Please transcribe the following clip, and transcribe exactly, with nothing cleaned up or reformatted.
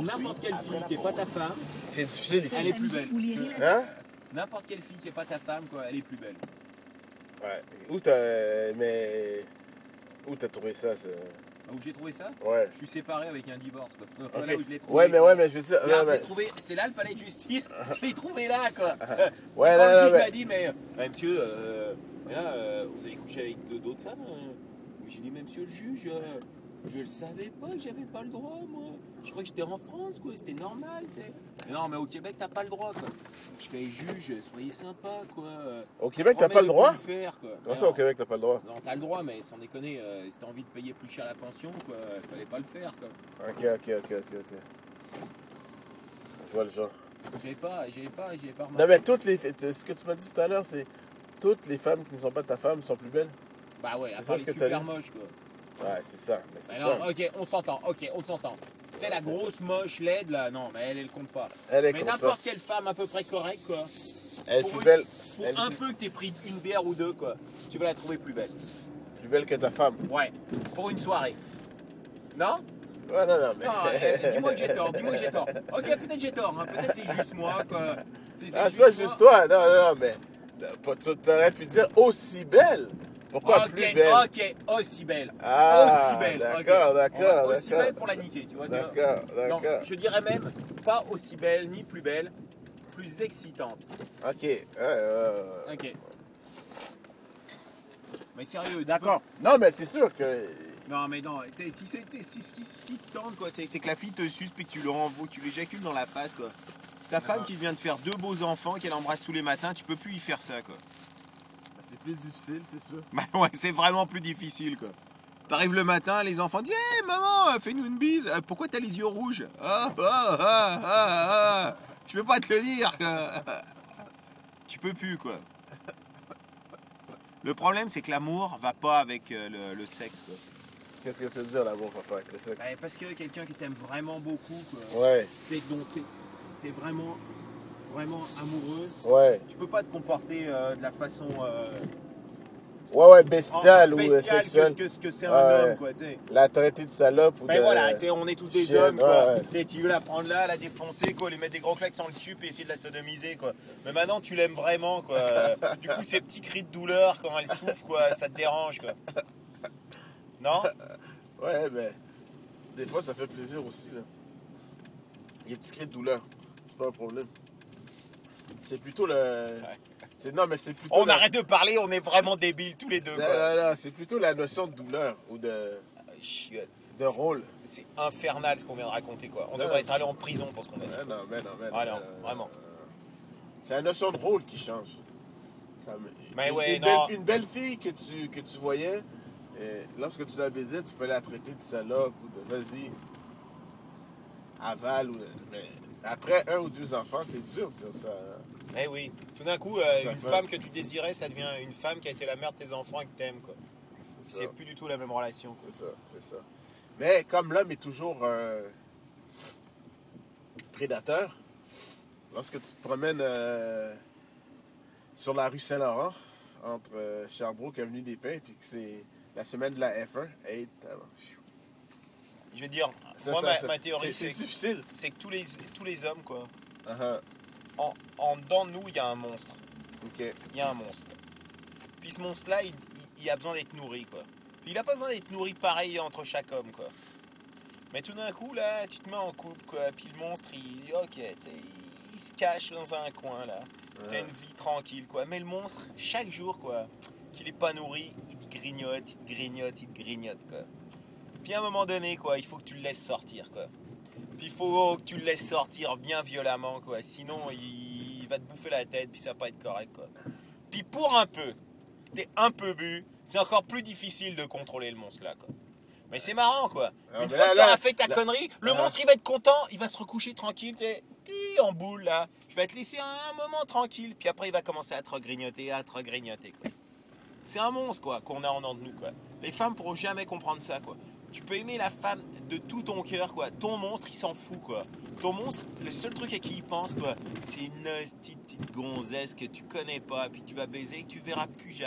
n'importe quelle fille qui n'est pas ta femme, C'est difficile elle ici. est plus belle. Hein? N'importe quelle fille qui n'est pas ta femme, quoi, elle est plus belle. Ouais. Où t'as. Mais. Où t'as trouvé ça, ça? Où j'ai trouvé ça? Ouais. Je suis séparé avec un divorce, quoi. Ok. Voilà où je l'ai trouvé. Ouais, mais ouais, mais je veux dire. Là, non, mais- trouvé, c'est là le palais de justice, je l'ai trouvé là, quoi. Ouais, quand là, le là, juge mais- m'a dit, mais euh, monsieur, euh, là, euh, vous avez couché avec deux- d'autres femmes euh J'ai dit, mais monsieur le juge, euh, je le savais pas que j'avais pas le droit, moi. Je croyais que j'étais en France, quoi, c'était normal, tu sais. Mais non, mais au Québec, t'as pas le droit, quoi. Je fais, juge, soyez sympa, quoi. Au Québec, Je t'as pas le promets de droit? plus le faire, quoi. Comment Mais ça, au non. Québec, t'as pas le droit? Non, t'as le droit, mais sans déconner, euh, si t'as envie de payer plus cher la pension, quoi, fallait pas le faire, quoi. Ok, ok, ok, ok, ok. Je vois le genre. J'avais pas, j'avais pas, j'avais pas remarqué. Non, mais toutes les. Ce que tu m'as dit tout à l'heure, c'est. Toutes les femmes qui ne sont pas ta femme sont plus belles? Bah ouais, à C'est part ça ce les que t'as super dit? moches, quoi. Ouais, c'est ça. Mais c'est Mais ça. non, ok, on s'entend, ok, on s'entend. Tu sais, la Ouais, c'est grosse moche laide, là, non, mais elle, elle compte pas. Elle est Mais comme ça. n'importe quelle femme à peu près correcte, quoi. Elle est Pour plus une- belle. Pour Elle est un plus- peu que t'aies pris une bière ou deux, quoi, tu vas la trouver plus belle. plus belle que ta femme. Ouais, pour une soirée. Non? Ouais, non, non, mais. Non, euh, dis-moi que j'ai tort, dis-moi que j'ai tort. Ok, peut-être j'ai tort, hein, peut-être c'est juste moi, quoi. C'est c'est Ah, c'est pas moi. juste toi. Non, non, non, mais. pas- Tu aurais pu dire aussi belle. Pourquoi Ok, plus belle? ok, aussi belle. Ah, aussi belle. ok. d'accord, d'accord, On va- Aussi d'accord. belle pour la niquer, tu vois. tu vois. D'accord, Non, d'accord. je dirais même pas aussi belle ni plus belle, plus excitante. Ok. Ouais, ouais, ouais. Ok. Mais sérieux, tu D'accord. Non, mais c'est sûr que. peux- Non, mais non, t'es- si c'est t'es- si, ce qui si te tente, quoi, c'est c'est que la fille te suce puis que tu le renvoies, tu l'éjacules dans la face, quoi. Ta femme qui vient de faire deux beaux enfants, qu'elle embrasse tous les matins, tu peux plus y faire ça, quoi. C'est plus difficile, c'est sûr. Bah ouais, c'est vraiment plus difficile, quoi. T'arrives le matin, les enfants disent « Hé, maman, fais-nous une bise. Euh, Pourquoi t'as les yeux rouges? Ah, ah, ah, ah, ah. Je peux pas te le dire, quoi. » Tu peux plus, quoi. Le problème, c'est que l'amour va pas avec euh, le, le sexe, quoi. Qu'est-ce que ça veut dire l'amour, papa, avec le sexe? Ouais, parce que quelqu'un qui t'aime vraiment beaucoup, quoi, Ouais, t'es, donc t'es, t'es vraiment, vraiment amoureux, ouais. tu peux pas te comporter euh, de la façon euh, Ouais, ouais, en- bestial ou euh, bestiale sexuel. que, ce que c'est un Ouais. homme, quoi, tu sais. La traiter de salope ou Mais de. voilà, tu sais, on est tous des chienne, hommes, quoi. ouais, ouais. Tu sais, tu veux la prendre là, la défoncer, quoi, lui mettre des gros claques sans le cul et essayer de la sodomiser, quoi. Mais maintenant, tu l'aimes vraiment, quoi. Du coup, ces petits cris de douleur quand elle souffre, quoi, ça te dérange, quoi. Non? Ouais, mais. Des fois, ça fait plaisir aussi, là. Les petits cris de douleur. C'est pas un problème. C'est plutôt le. C'est... Non, mais c'est plutôt. On la- arrête de parler, on est vraiment débiles tous les deux, Non, quoi. non, non, c'est plutôt la notion de douleur ou de, Chiotte. de rôle. C'est infernal ce qu'on vient de raconter, quoi. On Non, devrait c'est- être allé en prison pour ce qu'on a dit. Ah, non, mais non, mais non. Ah, non, mais vraiment. C'est la notion de rôle qui change. Comme Mais une, ouais, une non. Belle, une belle fille que tu, que tu voyais, euh, lorsque tu la baisais, tu peux la traiter de salope ou de vas-y, avale. Ou, mais après un ou deux enfants, c'est dur de dire ça. Eh oui. Tout d'un coup, euh, Ça une fait- femme que tu désirais, ça devient une femme qui a été la mère de tes enfants et que t'aimes, quoi. C'est ça. C'est plus du tout la même relation, quoi. C'est ça, c'est ça. Mais comme l'homme est toujours euh, prédateur, lorsque tu te promènes euh, sur la rue Saint-Laurent, entre euh, Sherbrooke et Avenue des Pins, puis que c'est la semaine de la F un, hey, t'as- Je veux dire, ça, moi, ça, ma, ça- ma théorie, c'est, c'est, c'est difficile. c'est que tous les, tous les hommes, quoi, Uh-huh. en, en dedans de nous, il y a un monstre. Ok. Il y a un monstre. Puis ce monstre-là, il, il- il a besoin d'être nourri, quoi. Puis il a pas besoin d'être nourri pareil entre chaque homme, quoi. Mais tout d'un coup, là, tu te mets en couple, quoi. Puis le monstre, il, ok, tu sais, il, il se cache dans un coin, là. T'as une vie tranquille, quoi. Mais le monstre, chaque jour, quoi, qu'il est pas nourri, il te grignote, il te grignote, il te grignote, quoi. Puis à un moment donné, quoi, il faut que tu le laisses sortir, quoi. Puis il faut que tu le laisses sortir bien violemment, quoi. Sinon, il, il va te bouffer la tête, puis ça va pas être correct, quoi. Puis pour un peu, t'es un peu bu, c'est encore plus difficile de contrôler le monstre, là, quoi. Mais c'est marrant, quoi. Ah, Une mais fois là, que t'auras là, fait ta là- connerie, le Ah. monstre, il va être content, il va se recoucher tranquille, t'es hi, en boule, là. Je vais te laisser un moment tranquille, puis après, il va commencer à te regrignoter, à te regrignoter, quoi. C'est un monstre, quoi, qu'on a en dedans de nous, quoi. Les femmes pourront jamais comprendre ça, quoi. Tu peux aimer la femme de tout ton cœur, quoi. Ton monstre, il s'en fout, quoi. Ton monstre, le seul truc à qui il pense, quoi, c'est une petite, petite gonzesse que tu connais pas, puis tu vas baiser et que tu verras plus jamais.